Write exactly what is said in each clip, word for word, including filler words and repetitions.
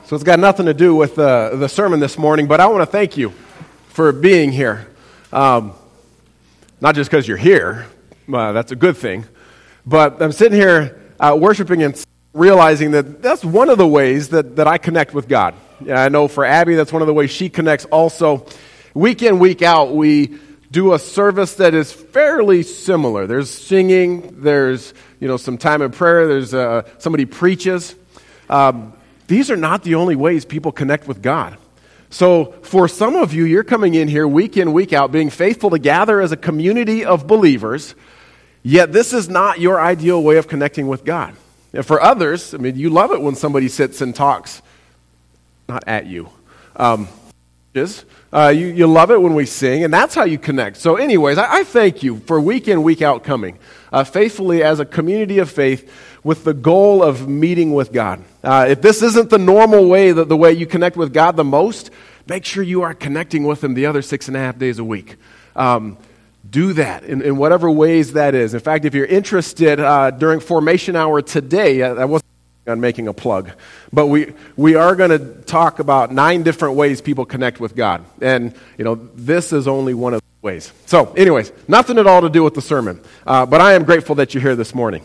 So it's got nothing to do with the, the sermon this morning, but I want to thank you for being here. Um, not just because you're here, uh, that's a good thing, but I'm sitting here uh, worshiping and realizing that that's one of the ways that, that I connect with God. Yeah, I know for Abby, that's one of the ways she connects also. Week in, week out, we do a service that is fairly similar. There's singing, there's you know some time in prayer, there's uh, somebody preaches. Um, these are not the only ways people connect with God. So for some of you, you're coming in here week in, week out, being faithful to gather as a community of believers, yet this is not your ideal way of connecting with God. And for others, I mean, you love it when somebody sits and talks, not at you. Um, is uh, you, you love it when we sing, and that's how you connect. So anyways, I, I thank you for week in, week out coming, uh, faithfully as a community of faith with the goal of meeting with God. Uh, if this isn't the normal way, that the way you connect with God the most, make sure you are connecting with Him the other six and a half days a week. Um, do that in, in whatever ways that is. In fact, if you're interested, uh, during formation hour today, I, I wasn't on making a plug, but we we are going to talk about nine different ways people connect with God, and you know this is only one of the ways. So, anyways, nothing at all to do with the sermon, uh, but I am grateful that you're here this morning.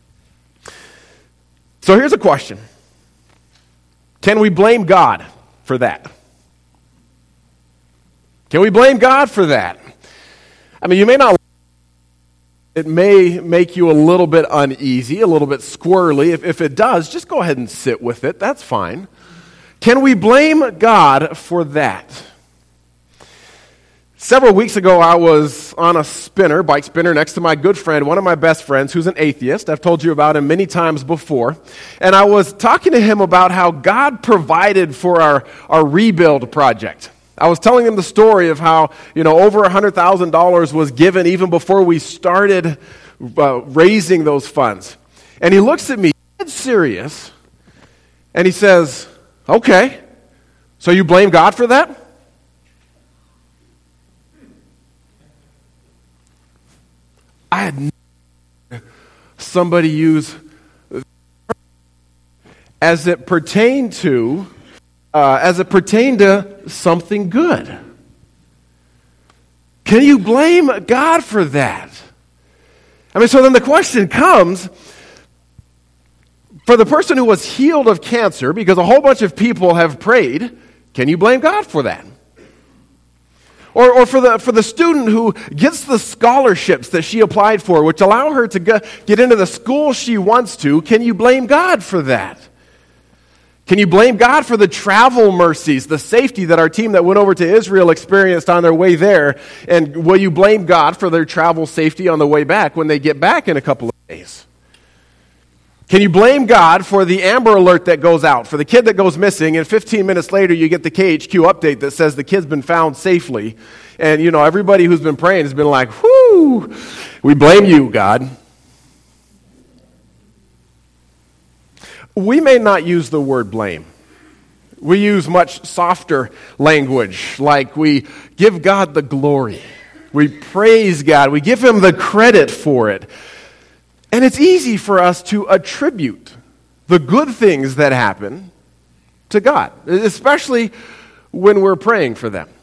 So here's a question: can we blame God for that? Can we blame God for that? I mean, you may not. It may make you a little bit uneasy, a little bit squirrely. If, if it does, just go ahead and sit with it. That's fine. Can we blame God for that? Several weeks ago, I was on a spinner, bike spinner, next to my good friend, one of my best friends, who's an atheist. I've told you about him many times before. And I was talking to him about how God provided for our, our rebuild project. I was telling him the story of how, you know, over one hundred thousand dollars was given even before we started uh, raising those funds. And he looks at me, dead serious, and he says, okay, so you blame God for that? I had never somebody use as it pertained to Uh, as it pertained to something good. Can you blame God for that? I mean, so then the question comes, for the person who was healed of cancer, because a whole bunch of people have prayed, can you blame God for that? Or, or for the for the student who gets the scholarships that she applied for, which allow her to go, get into the school she wants to, can you blame God for that? Can you blame God for the travel mercies, the safety that our team that went over to Israel experienced on their way there? And will you blame God for their travel safety on the way back when they get back in a couple of days? Can you blame God for the Amber Alert that goes out, for the kid that goes missing, and fifteen minutes later you get the K H Q update that says the kid's been found safely? And, you know, everybody who's been praying has been like, whoo, we blame you, God. We may not use the word blame. We use much softer language, like we give God the glory. We praise God. We give Him the credit for it. And it's easy for us to attribute the good things that happen to God, especially when we're praying for them.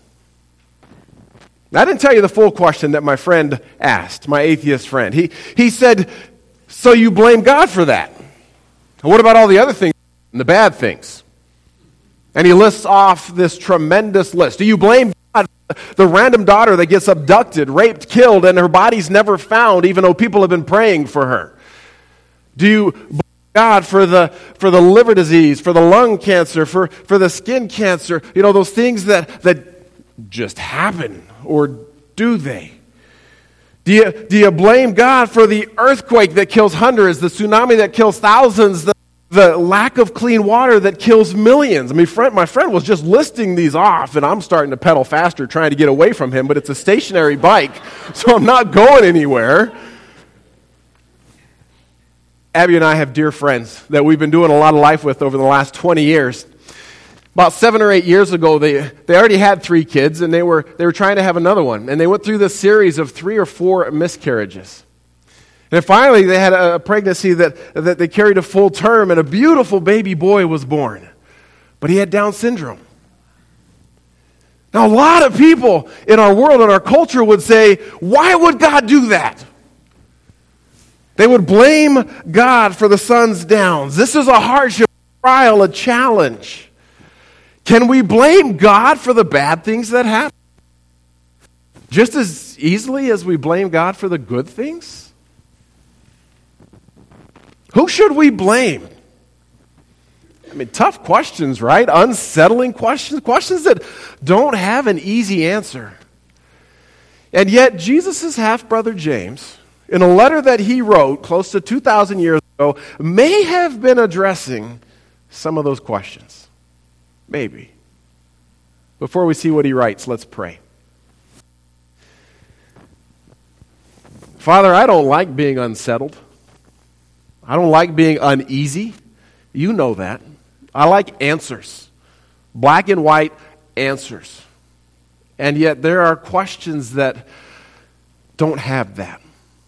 I didn't tell you the full question that my friend asked, my atheist friend. He, he said, so you blame God for that? And what about all the other things and the bad things? And he lists off this tremendous list. Do you blame God for the random daughter that gets abducted, raped, killed, and her body's never found, even though people have been praying for her? Do you blame God for the for the liver disease, for the lung cancer, for, for the skin cancer? You know, those things that, that just happen, or do they? Do you, do you blame God for the earthquake that kills hundreds, the tsunami that kills thousands, the, the lack of clean water that kills millions? I mean, friend, my friend was just listing these off, and I'm starting to pedal faster trying to get away from him, but it's a stationary bike, so I'm not going anywhere. Abby and I have dear friends that we've been doing a lot of life with over the last twenty years. About seven or eight years ago, they, they already had three kids, and they were they were trying to have another one. And they went through this series of three or four miscarriages. And finally, they had a pregnancy that, that they carried a full term, and a beautiful baby boy was born. but he had Down syndrome. Now, a lot of people in our world and our culture would say, why would God do that? They would blame God for the son's downs. This is a hardship, a trial, a challenge. Can we blame God for the bad things that happen? Just as easily as we blame God for the good things? Who should we blame? I mean, tough questions, right? Unsettling questions, questions that don't have an easy answer. And yet, Jesus' half-brother James, in a letter that he wrote close to two thousand years ago, may have been addressing some of those questions. Maybe. Before we see what he writes, let's pray. Father, I don't like being unsettled. I don't like being uneasy. You know that. I like answers. Black and white answers. And yet there are questions that don't have that.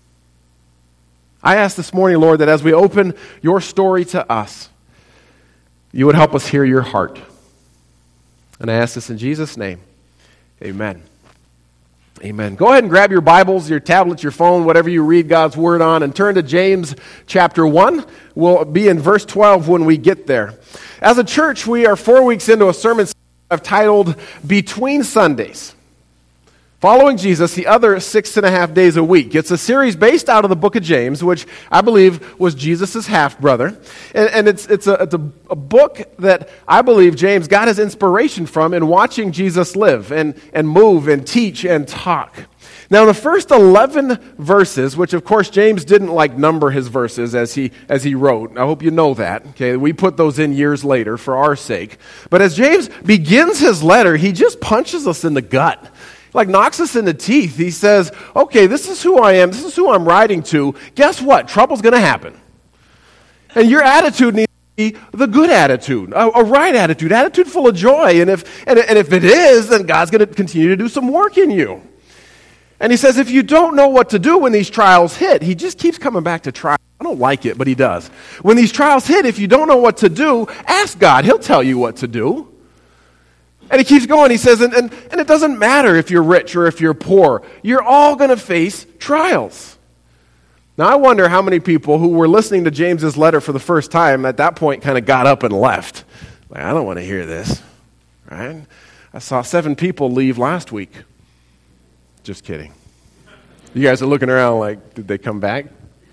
I ask this morning, Lord, that as we open your story to us, you would help us hear your heart. And I ask this in Jesus' name. Amen. Amen. Go ahead and grab your Bibles, your tablets, your phone, whatever you read God's Word on, and turn to James chapter one. We'll be in verse twelve when we get there. As a church, we are four weeks into a sermon I've titled Between Sundays. Following Jesus the other six and a half days a week. It's a series based out of the book of James, which I believe was Jesus' half-brother. And, and it's, it's, a, it's a, a book that I believe James got his inspiration from in watching Jesus live and, and move and teach and talk. Now, in the first eleven verses, which of course James didn't like number his verses as he as he wrote. I hope you know that. Okay, we put those in years later for our sake. But as James begins his letter, he just punches us in the gut. Like knocks us in the teeth. He says, okay, this is who I am. This is who I'm writing to. Guess what? Trouble's going to happen. And your attitude needs to be the good attitude, a, a right attitude, attitude full of joy. And if, and, and if it is, then God's going to continue to do some work in you. And he says, if you don't know what to do when these trials hit, he just keeps coming back to trials. I don't like it, but he does. When these trials hit, if you don't know what to do, ask God. He'll tell you what to do. And he keeps going. He says, and, and, and it doesn't matter if you're rich or if you're poor. You're all going to face trials. Now, I wonder how many people who were listening to James's letter for the first time at that point kind of got up and left. Like, I don't want to hear this. Right? I saw seven people leave last week. Just kidding. You guys are looking around like, did they come back?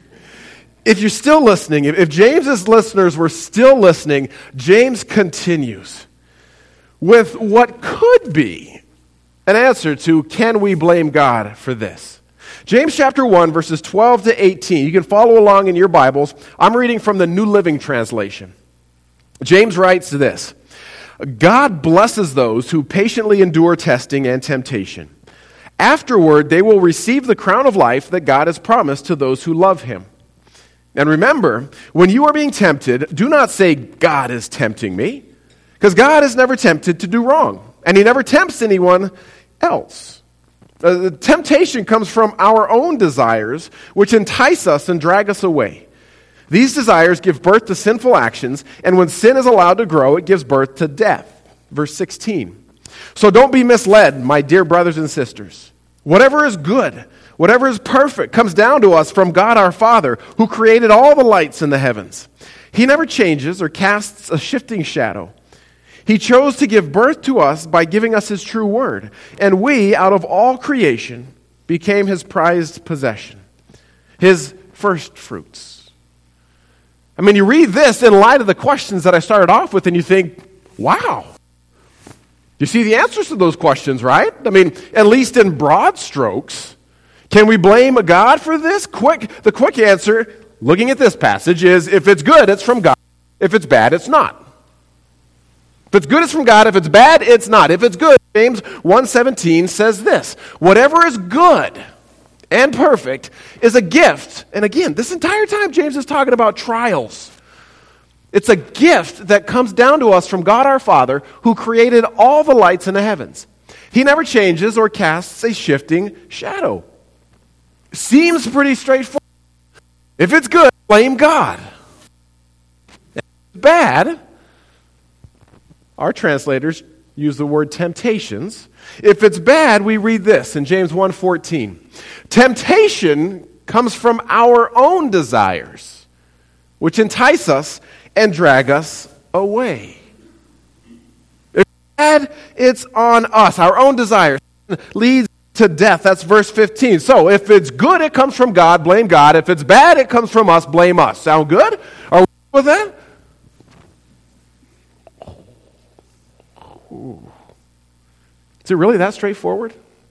If you're still listening, if, if James's listeners were still listening, James continues with what could be an answer to, can we blame God for this? James chapter one, verses twelve to eighteen. You can follow along in your Bibles. I'm reading from the New Living Translation. James writes this: God blesses those who patiently endure testing and temptation. Afterward, they will receive the crown of life that God has promised to those who love him. And remember, when you are being tempted, do not say, God is tempting me. Because God is never tempted to do wrong, and he never tempts anyone else. Uh, the temptation comes from our own desires, which entice us and drag us away. These desires give birth to sinful actions, and when sin is allowed to grow, it gives birth to death. Verse sixteen. So don't be misled, my dear brothers and sisters. Whatever is good, whatever is perfect, comes down to us from God our Father, who created all the lights in the heavens. He never changes or casts a shifting shadow. He chose to give birth to us by giving us his true word, and we, out of all creation, became his prized possession, his first fruits. I mean, you read this in light of the questions that I started off with, and you think, wow. You see the answers to those questions, right? I mean, at least in broad strokes. Can we blame God for this? Quick, the quick answer, looking at this passage, is if it's good, it's from God. If it's bad, it's not. If it's good, it's from God. If it's bad, it's not. If it's good, James one seventeen says this: whatever is good and perfect is a gift. And again, this entire time James is talking about trials. It's a gift that comes down to us from God our Father, who created all the lights in the heavens. He never changes or casts a shifting shadow. Seems pretty straightforward. If it's good, blame God. If it's bad, Our translators use the word temptations. If it's bad, we read this in James one fourteen. Temptation comes from our own desires, which entice us and drag us away. If it's bad, it's on us. Our own desires leads to death. That's verse fifteen. So if it's good, it comes from God, blame God. If it's bad, it comes from us, blame us. Sound good? Are we with that? Ooh. Is it really that straightforward?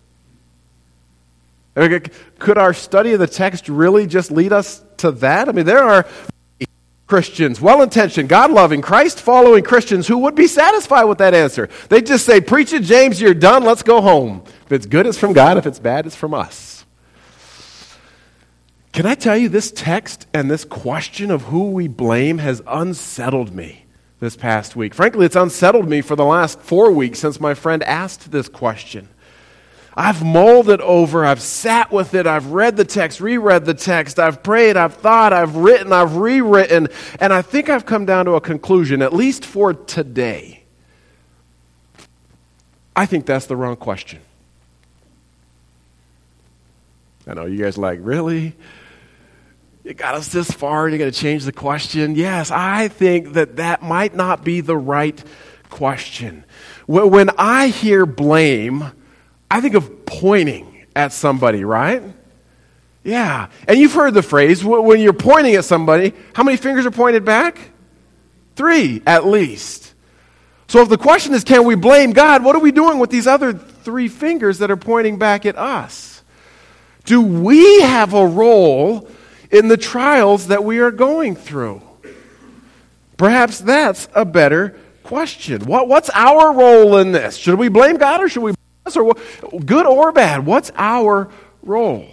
Could our study of the text really just lead us to that? I mean, there are Christians, well-intentioned, God-loving, Christ-following Christians who would be satisfied with that answer. They just say, preach it, James, you're done, let's go home. If it's good, it's from God. If it's bad, it's from us. Can I tell you, this text and this question of who we blame has unsettled me this past week. Frankly, it's unsettled me for the last four weeks since my friend asked this question. I've mulled it over, I've sat with it, I've read the text, reread the text, I've prayed, I've thought, I've written, I've rewritten, and I think I've come down to a conclusion, at least for today. I think that's the wrong question. I know you guys are like, really? You got us this far and you're going to change the question? Yes, I think that that might not be the right question. When I hear blame, I think of pointing at somebody, right? Yeah. And you've heard the phrase, when you're pointing at somebody, how many fingers are pointed back? Three, at least. So if the question is, can we blame God, what are we doing with these other three fingers that are pointing back at us? Do we have a role in the trials that we are going through? Perhaps that's a better question. What, what's our role in this? Should we blame God or should we blame us? Or what, good or bad, what's our role?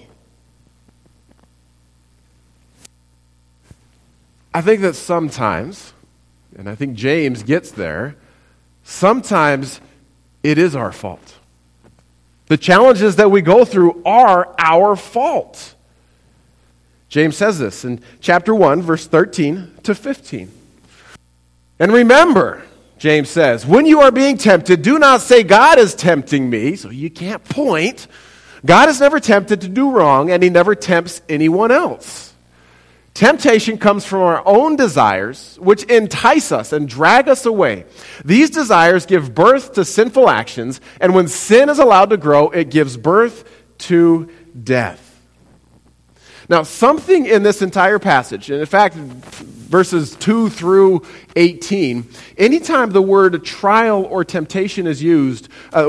I think that sometimes, and I think James gets there, sometimes it is our fault. The challenges that we go through are our fault. James says this in chapter one, verse thirteen to fifteen. And remember, James says, when you are being tempted, do not say, God is tempting me. So you can't point. God is never tempted to do wrong, and he never tempts anyone else. Temptation comes from our own desires, which entice us and drag us away. These desires give birth to sinful actions, and when sin is allowed to grow, it gives birth to death. Now, something in this entire passage, and in fact, verses two through eighteen, anytime the word trial or temptation is used, uh,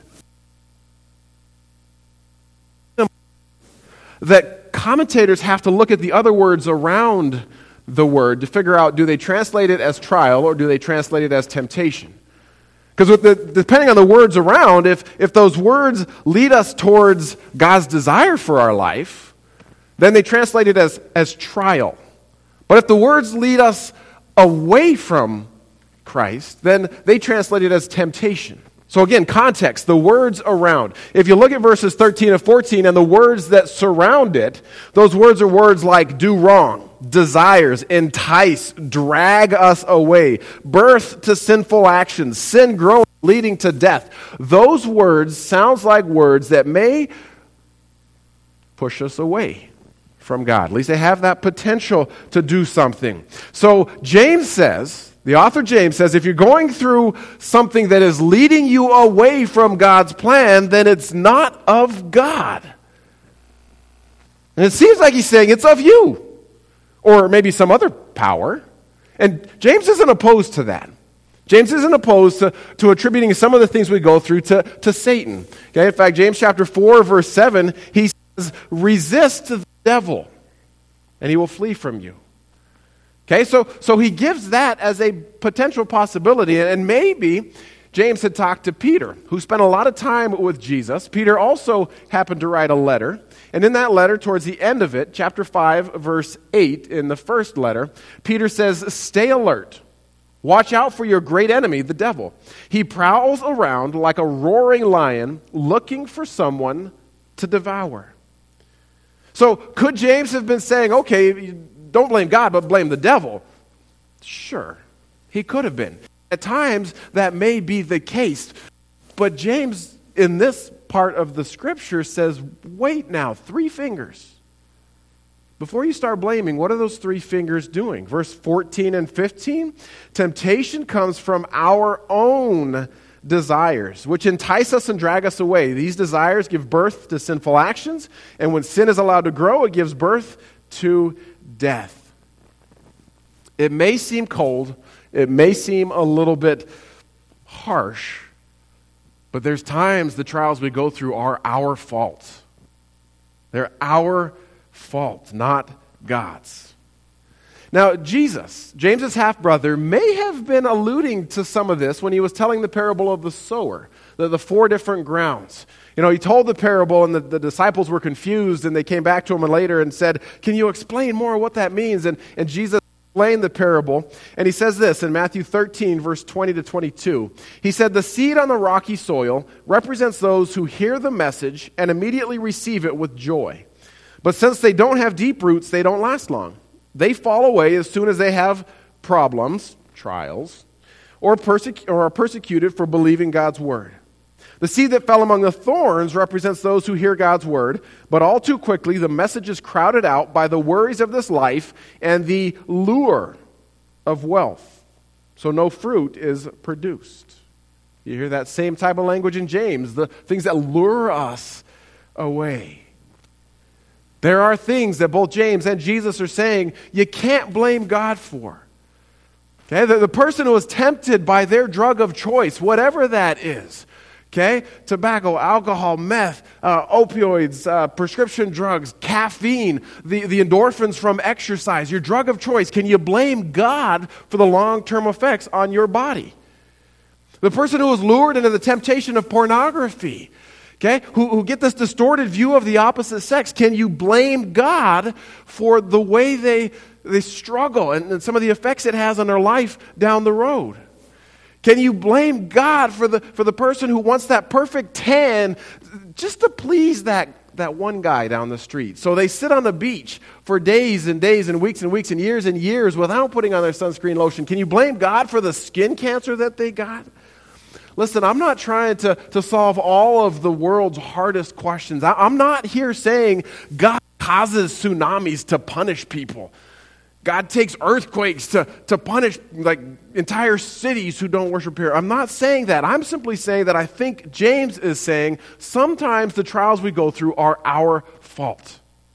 that commentators have to look at the other words around the word to figure out, do they translate it as trial or do they translate it as temptation? Because depending on the words around, if, if those words lead us towards God's desire for our life, then they translate it as, as trial. But if the words lead us away from Christ, then they translate it as temptation. So again, context, the words around. If you look at verses thirteen and fourteen and the words that surround it, those words are words like do wrong, desires, entice, drag us away, birth to sinful actions, sin growing, leading to death. Those words sounds like words that may push us away from God. At least they have that potential to do something. So James says, the author James says, if you're going through something that is leading you away from God's plan, then it's not of God. And it seems like he's saying it's of you. Or maybe some other power. And James isn't opposed to that. James isn't opposed to, to attributing some of the things we go through to, to Satan. Okay? In fact, James chapter four, verse seven, he says, resist the devil, and he will flee from you. Okay, so, so he gives that as a potential possibility, and maybe James had talked to Peter, who spent a lot of time with Jesus. Peter also happened to write a letter, and in that letter, towards the end of it, chapter five, verse eight, in the first letter, Peter says, stay alert. Watch out for your great enemy, the devil. He prowls around like a roaring lion, looking for someone to devour. So could James have been saying, okay, don't blame God, but blame the devil? Sure, he could have been. At times, that may be the case. But James, in this part of the scripture, says, wait now, three fingers. Before you start blaming, what are those three fingers doing? Verse fourteen and fifteen, temptation comes from our own desires, which entice us and drag us away. These desires give birth to sinful actions, and when sin is allowed to grow, it gives birth to death. It may seem cold, it may seem a little bit harsh, but there's times the trials we go through are our fault. They're our fault, not God's. Now, Jesus, James's half-brother, may have been alluding to some of this when he was telling the parable of the sower, the, the four different grounds. You know, he told the parable, and the, the disciples were confused, and they came back to him later and said, can you explain more what that means? And, and Jesus explained the parable, and he says this in Matthew thirteen, verse twenty to twenty-two. He said, the seed on the rocky soil represents those who hear the message and immediately receive it with joy. But since they don't have deep roots, they don't last long. They fall away as soon as they have problems, trials, or, persecu- or are persecuted for believing God's word. The seed that fell among the thorns represents those who hear God's word, but all too quickly the message is crowded out by the worries of this life and the lure of wealth. So no fruit is produced. You hear that same type of language in James, the things that lure us away. There are things that both James and Jesus are saying you can't blame God for. Okay, the, the person who is tempted by their drug of choice, whatever that is, okay, tobacco, alcohol, meth, uh, opioids, uh, prescription drugs, caffeine, the, the endorphins from exercise, your drug of choice, can you blame God for the long-term effects on your body? The person who is lured into the temptation of pornography, okay, who, who get this distorted view of the opposite sex, can you blame God for the way they, they struggle and, and some of the effects it has on their life down the road? Can you blame God for the, for the person who wants that perfect tan just to please that, that one guy down the street? So they sit on the beach for days and days and weeks and weeks and years and years without putting on their sunscreen lotion. Can you blame God for the skin cancer that they got? Listen, I'm not trying to, to solve all of the world's hardest questions. I, I'm not here saying God causes tsunamis to punish people. God takes earthquakes to, to punish like entire cities who don't worship here. I'm not saying that. I'm simply saying that I think James is saying sometimes the trials we go through are our fault.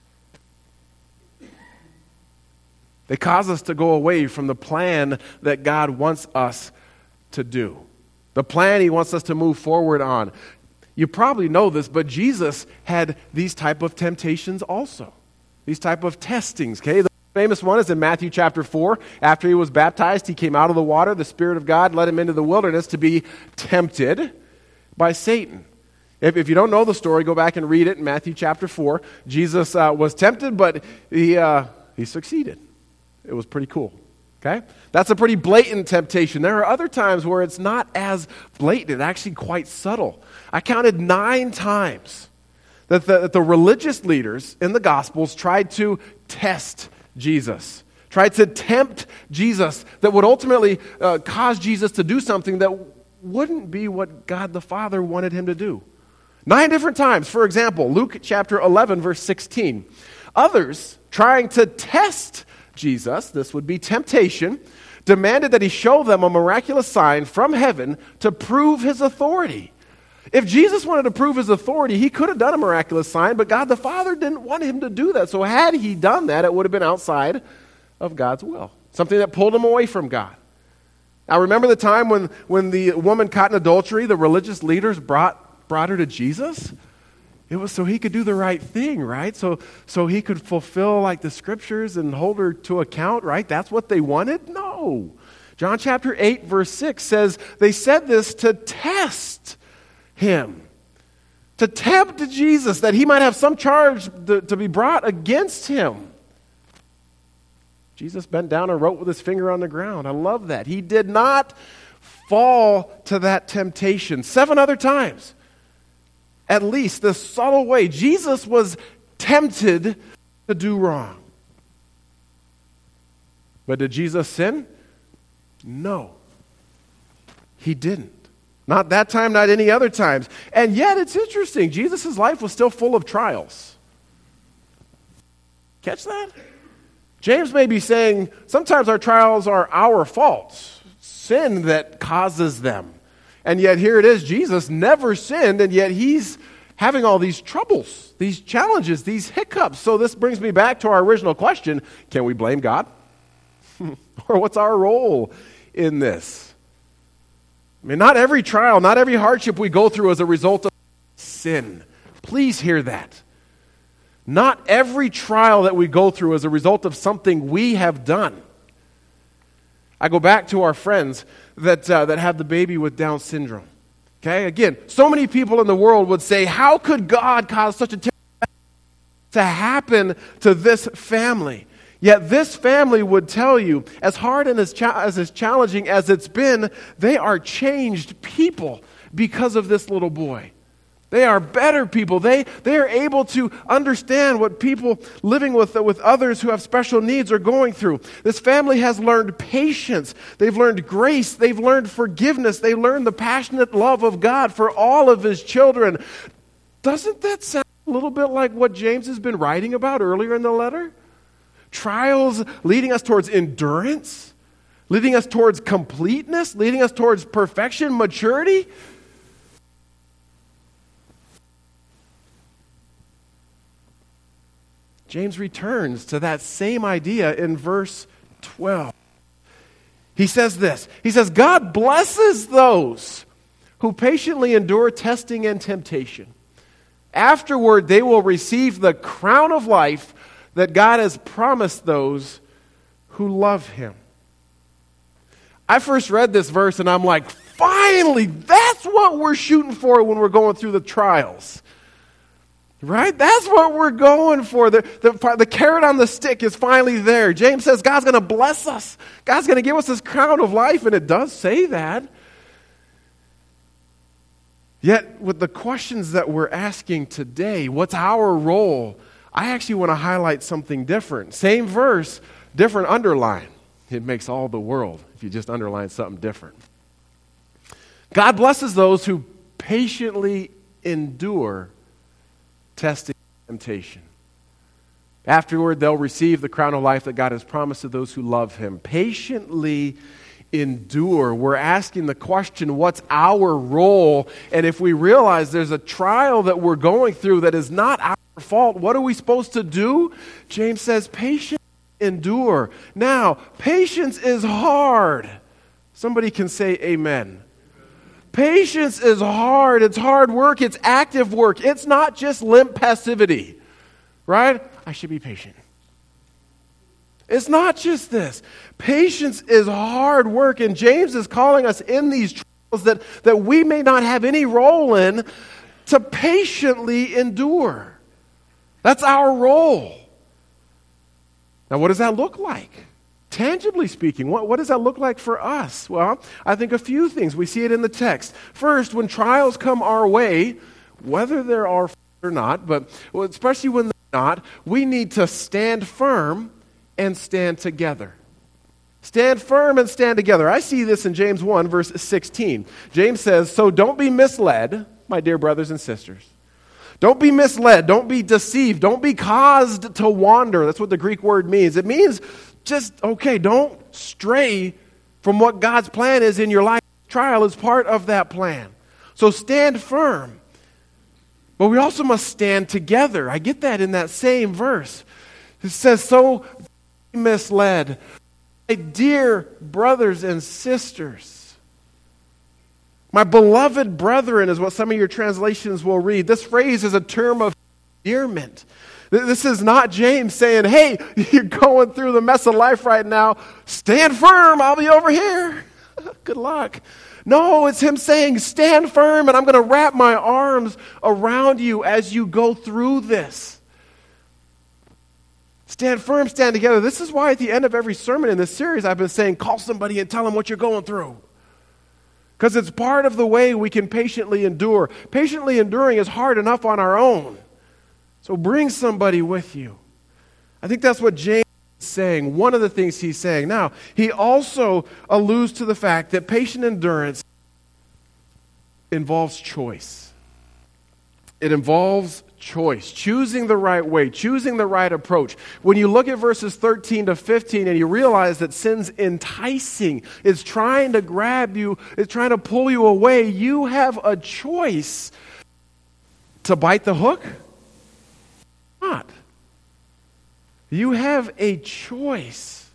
They cause us to go away from the plan that God wants us to do. The plan he wants us to move forward on. You probably know this, but Jesus had these type of temptations also. These type of testings, okay? The famous one is in Matthew chapter four. After he was baptized, he came out of the water. The Spirit of God led him into the wilderness to be tempted by Satan. If, if you don't know the story, go back and read it in Matthew chapter four. Jesus uh, was tempted, but he uh, he succeeded. It was pretty cool. Okay? That's a pretty blatant temptation. There are other times where it's not as blatant, it's actually quite subtle. I counted nine times that the, that the religious leaders in the Gospels tried to test Jesus, tried to tempt Jesus that would ultimately uh, cause Jesus to do something that wouldn't be what God the Father wanted him to do. Nine different times. For example, Luke chapter eleven, verse sixteen. Others, trying to test Jesus, this would be temptation, demanded that he show them a miraculous sign from heaven to prove his authority. If Jesus wanted to prove his authority, he could have done a miraculous sign, but God the Father didn't want him to do that. So had he done that, it would have been outside of God's will, something that pulled him away from God. Now remember the time when, when the woman caught in adultery, the religious leaders brought, brought her to Jesus? It was so he could do the right thing, right? So, so he could fulfill like the scriptures and hold her to account, right? That's what they wanted? No. John chapter eight, verse six says, they said this to test him, to tempt Jesus, that he might have some charge to, to be brought against him. Jesus bent down and wrote with his finger on the ground. I love that. He did not fall to that temptation. Seven other times. At least the subtle way Jesus was tempted to do wrong. But did Jesus sin? No. He didn't. Not that time, not any other times. And yet, it's interesting. Jesus' life was still full of trials. Catch that? James may be saying, sometimes our trials are our faults, sin that causes them. And yet here it is, Jesus never sinned, and yet he's having all these troubles, these challenges, these hiccups. So this brings me back to our original question, can we blame God? Or what's our role in this? I mean, not every trial, not every hardship we go through is a result of sin. Please hear that. Not every trial that we go through is a result of something we have done. I go back to our friends that uh, that have the baby with Down syndrome. Okay, again, so many people in the world would say, how could God cause such a terrible to happen to this family? Yet this family would tell you, as hard and as, cha- as as challenging as it's been, they are changed people because of this little boy. They are better people. They, they are able to understand what people living with, with others who have special needs are going through. This family has learned patience. They've learned grace. They've learned forgiveness. They learned the passionate love of God for all of his children. Doesn't that sound a little bit like what James has been writing about earlier in the letter? Trials leading us towards endurance, leading us towards completeness, leading us towards perfection, maturity. James returns to that same idea in verse twelve. He says this, he says, God blesses those who patiently endure testing and temptation. Afterward, they will receive the crown of life that God has promised those who love him. I first read this verse and I'm like, finally, that's what we're shooting for when we're going through the trials. Right? That's what we're going for. The, the, the carrot on the stick is finally there. James says God's going to bless us. God's going to give us this crown of life, and it does say that. Yet, with the questions that we're asking today, what's our role? I actually want to highlight something different. Same verse, different underline. It makes all the world if you just underline something different. God blesses those who patiently endure testing and temptation. Afterward, they'll receive the crown of life that God has promised to those who love him. Patiently endure. We're asking the question, what's our role? And if we realize there's a trial that we're going through that is not our fault, what are we supposed to do? James says, patiently endure. Now, patience is hard. Somebody can say amen. Patience is hard. It's hard work. It's active work. It's not just limp passivity, right? I should be patient. It's not just this. Patience is hard work, and James is calling us in these trials that, that we may not have any role in to patiently endure. That's our role. Now, what does that look like? Tangibly speaking, what, what does that look like for us? Well, I think a few things. We see it in the text. First, when trials come our way, whether there are or not, but especially when they're not, we need to stand firm and stand together. Stand firm and stand together. I see this in James one, verse sixteen. James says, so don't be misled, my dear brothers and sisters. Don't be misled. Don't be deceived. Don't be caused to wander. That's what the Greek word means. It means just, okay, don't stray from what God's plan is in your life. Trial is part of that plan. So stand firm. But we also must stand together. I get that in that same verse. It says, so be misled. My dear brothers and sisters, my beloved brethren is what some of your translations will read. This phrase is a term of endearment. This is not James saying, hey, you're going through the mess of life right now. Stand firm, I'll be over here. Good luck. No, it's him saying, stand firm, and I'm going to wrap my arms around you as you go through this. Stand firm, stand together. This is why at the end of every sermon in this series, I've been saying, call somebody and tell them what you're going through. Because it's part of the way we can patiently endure. Patiently enduring is hard enough on our own. So bring somebody with you. I think that's what James is saying. One of the things he's saying. Now, he also alludes to the fact that patient endurance involves choice. It involves choice, choosing the right way, choosing the right approach. When you look at verses thirteen to fifteen and you realize that sin's enticing, it's trying to grab you, it's trying to pull you away, you have a choice to bite the hook or not. You have a choice.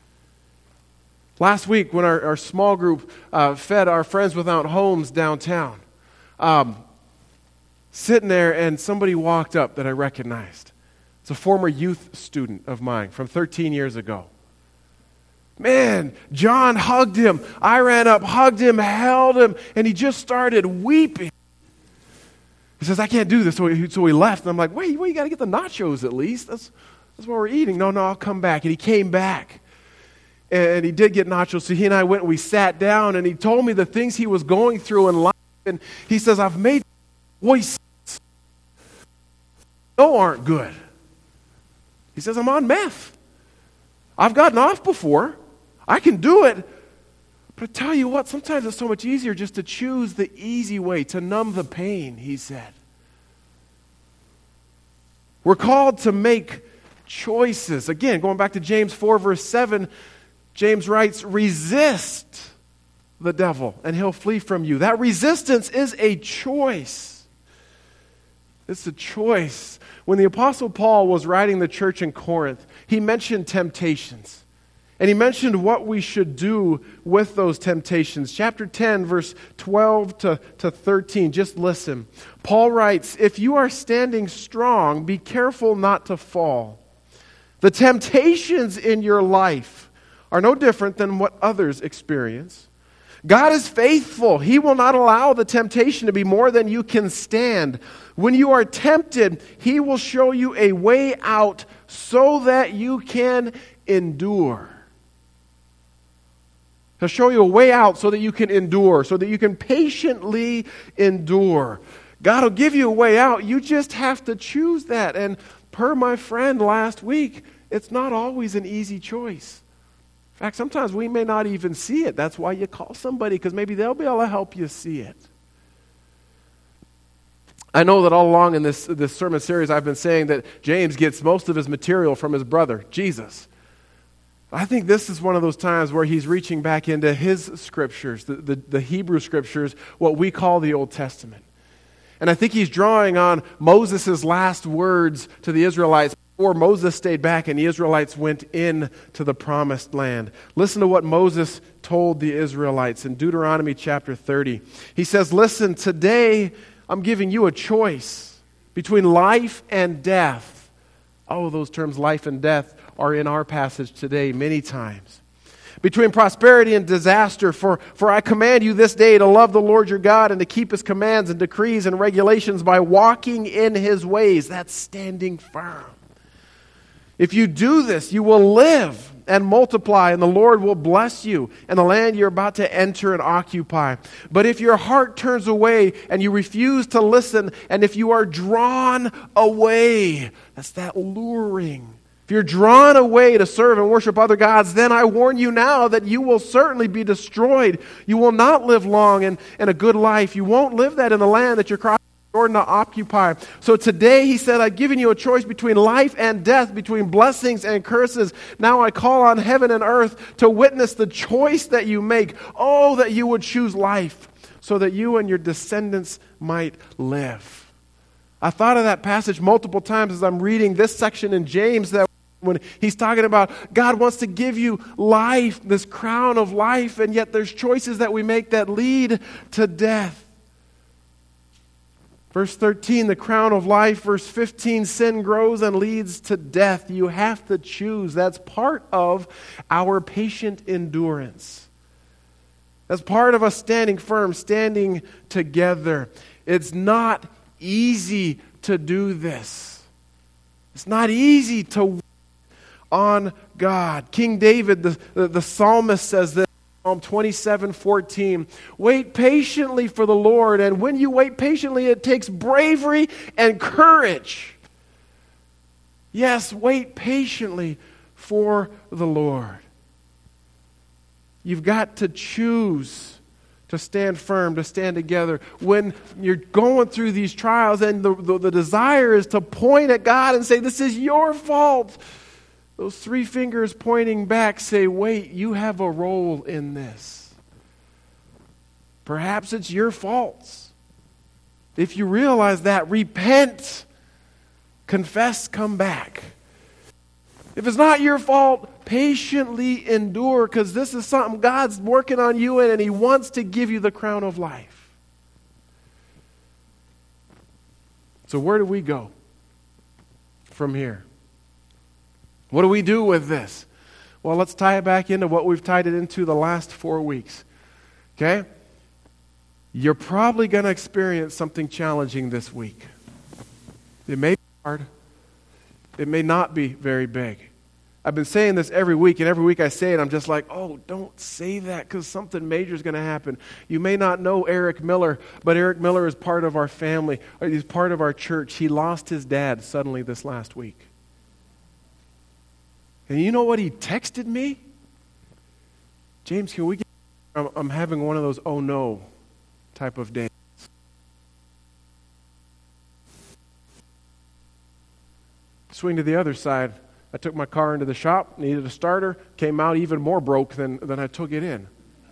Last week when our, our small group uh, fed our Friends Without Homes downtown, um, sitting there and somebody walked up that I recognized. It's a former youth student of mine from thirteen years ago. Man, John hugged him. I ran up, hugged him, held him, and he just started weeping. He says, I can't do this, so he, so he left. And I'm like, wait, wait, you got to get the nachos at least. That's, that's what we're eating. No, no, I'll come back. And he came back. And he did get nachos, so he and I went and we sat down, and he told me the things he was going through in life. And he says, I've made voices no aren't good. He says, I'm on meth. I've gotten off before. I can do it. But I tell you what, sometimes it's so much easier just to choose the easy way, to numb the pain, he said. We're called to make choices. Again, going back to James four, verse seven, James writes, resist the devil and he'll flee from you. That resistance is a choice. It's a choice. When the Apostle Paul was writing the church in Corinth, he mentioned temptations. And he mentioned what we should do with those temptations. Chapter ten, verse twelve to thirteen. Just listen. Paul writes, if you are standing strong, be careful not to fall. The temptations in your life are no different than what others experience. God is faithful. He will not allow the temptation to be more than you can stand. When you are tempted, He will show you a way out so that you can endure. He'll show you a way out so that you can endure, so that you can patiently endure. God will give you a way out. You just have to choose that. And per my friend last week, it's not always an easy choice. In fact, sometimes we may not even see it. That's why you call somebody, because maybe they'll be able to help you see it. I know that all along in this, this sermon series I've been saying that James gets most of his material from his brother, Jesus. I think this is one of those times where he's reaching back into his scriptures, the, the, the Hebrew scriptures, what we call the Old Testament. And I think he's drawing on Moses' last words to the Israelites before Moses stayed back and the Israelites went in to the promised land. Listen to what Moses told the Israelites in Deuteronomy chapter thirty. He says, listen, today I'm giving you a choice between life and death. Oh, those terms life and death are in our passage today many times. Between prosperity and disaster, for, for I command you this day to love the Lord your God and to keep His commands and decrees and regulations by walking in His ways. That's standing firm. If you do this, you will live and multiply, and the Lord will bless you and the land you're about to enter and occupy. But if your heart turns away and you refuse to listen, and if you are drawn away, that's that luring. If you're drawn away to serve and worship other gods, then I warn you now that you will certainly be destroyed. You will not live long and, and a good life. You won't live that in the land that you're crossing Jordan to occupy. So today, he said, I've given you a choice between life and death, between blessings and curses. Now I call on heaven and earth to witness the choice that you make. Oh, that you would choose life so that you and your descendants might live. I thought of that passage multiple times as I'm reading this section in James, that when he's talking about God wants to give you life, this crown of life, and yet there's choices that we make that lead to death. Verse thirteen, the crown of life. Verse fifteen, sin grows and leads to death. You have to choose. That's part of our patient endurance. That's part of us standing firm, standing together. It's not easy to do this. It's not easy to wait on God. King David, the, the, the psalmist, says this. Psalm twenty-seven fourteen, wait patiently for the Lord, and when you wait patiently, it takes bravery and courage. Yes, wait patiently for the Lord. You've got to choose to stand firm, to stand together. When you're going through these trials and the, the, the desire is to point at God and say, this is your fault. Those three fingers pointing back say, wait, you have a role in this. Perhaps it's your faults. If you realize that, repent, confess, come back. If it's not your fault, patiently endure, because this is something God's working on you in, and He wants to give you the crown of life. So where do we go from here? What do we do with this? Well, let's tie it back into what we've tied it into the last four weeks. Okay? You're probably going to experience something challenging this week. It may be hard. It may not be very big. I've been saying this every week, and every week I say it, I'm just like, oh, don't say that because something major is going to happen. You may not know Eric Miller, but Eric Miller is part of our family. He's part of our church. He lost his dad suddenly this last week. And you know what he texted me? James, can we get... I'm, I'm having one of those oh no type of days. Swing to the other side. I took my car into the shop, needed a starter, came out even more broke than, than I took it in.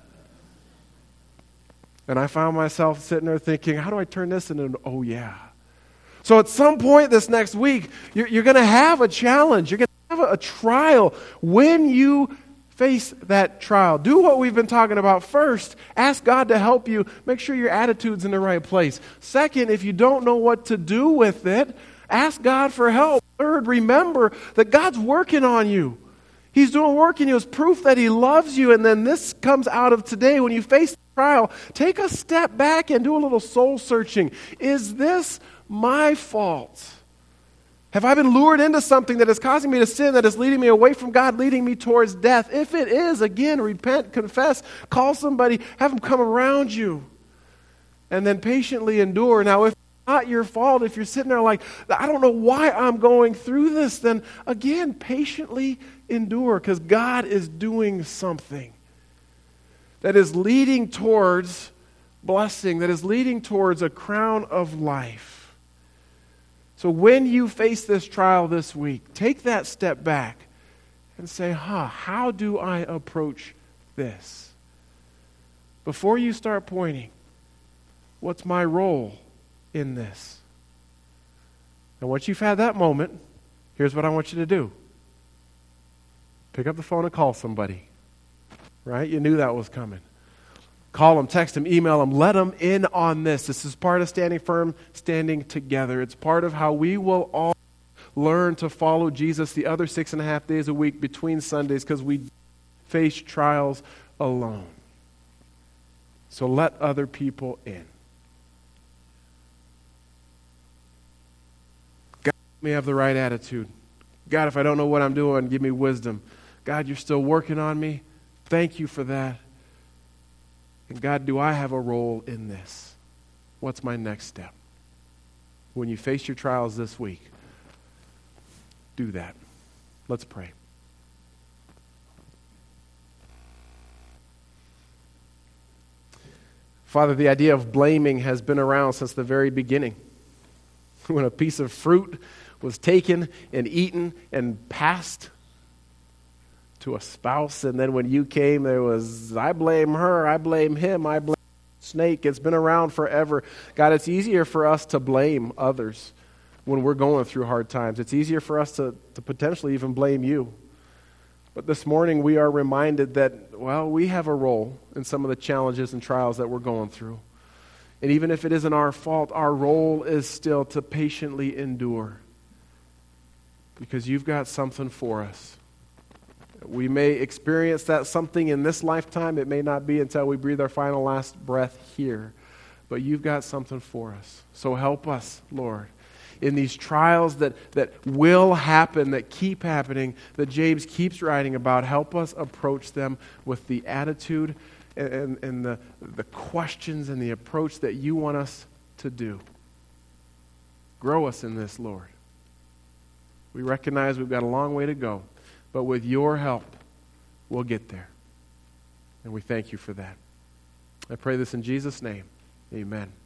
And I found myself sitting there thinking, how do I turn this into an oh yeah? So at some point this next week, you're, you're going to have a challenge. You're going to have a, a trial. When you face that trial, do what we've been talking about first. Ask God to help you. Make sure your attitude's in the right place. Second, if you don't know what to do with it, ask God for help. Third, remember that God's working on you. He's doing work in you as proof that He loves you. And then this comes out of today. When you face the trial, take a step back and do a little soul searching. Is this my fault? Have I been lured into something that is causing me to sin, that is leading me away from God, leading me towards death? If it is, again, repent, confess, call somebody, have them come around you, and then patiently endure. Now, if it's not your fault, if you're sitting there like, I don't know why I'm going through this, then again, patiently endure, because God is doing something that is leading towards blessing, that is leading towards a crown of life. So when you face this trial this week, take that step back and say, huh, how do I approach this? Before you start pointing, what's my role in this? And once you've had that moment, here's what I want you to do. Pick up the phone and call somebody. Right? You knew that was coming. Call them, text them, email them, let them in on this. This is part of standing firm, standing together. It's part of how we will all learn to follow Jesus the other six and a half days a week between Sundays, because we face trials alone. So let other people in. God, let me have the right attitude. God, if I don't know what I'm doing, give me wisdom. God, you're still working on me. Thank you for that. And God, do I have a role in this? What's my next step? When you face your trials this week, do that. Let's pray. Father, the idea of blaming has been around since the very beginning. When a piece of fruit was taken and eaten and passed to a spouse, and then when you came, there was, I blame her, I blame him, I blame the snake. It's been around forever. God, it's easier for us to blame others when we're going through hard times. It's easier for us to, to potentially even blame you. But this morning we are reminded that, well, we have a role in some of the challenges and trials that we're going through. And even if it isn't our fault, our role is still to patiently endure, because you've got something for us. We may experience that something in this lifetime. It may not be until we breathe our final last breath here. But you've got something for us. So help us, Lord, in these trials that, that will happen, that keep happening, that James keeps writing about. Help us approach them with the attitude and, and, and the, the questions and the approach that you want us to do. Grow us in this, Lord. We recognize we've got a long way to go. But with your help, we'll get there. And we thank you for that. I pray this in Jesus' name. Amen.